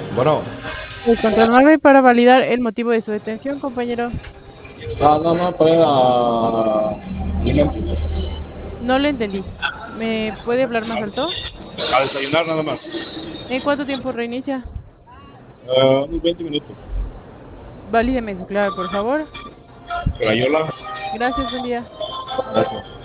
Bueno, El control 9 para validar el motivo de su detención, compañero. No, para... Dime. No le entendí. ¿Me puede hablar más alto? A desayunar nada más. ¿En cuánto tiempo reinicia? Unos 20 minutos. Valídeme su clave, por favor. Crayola. Gracias, buen día. Gracias.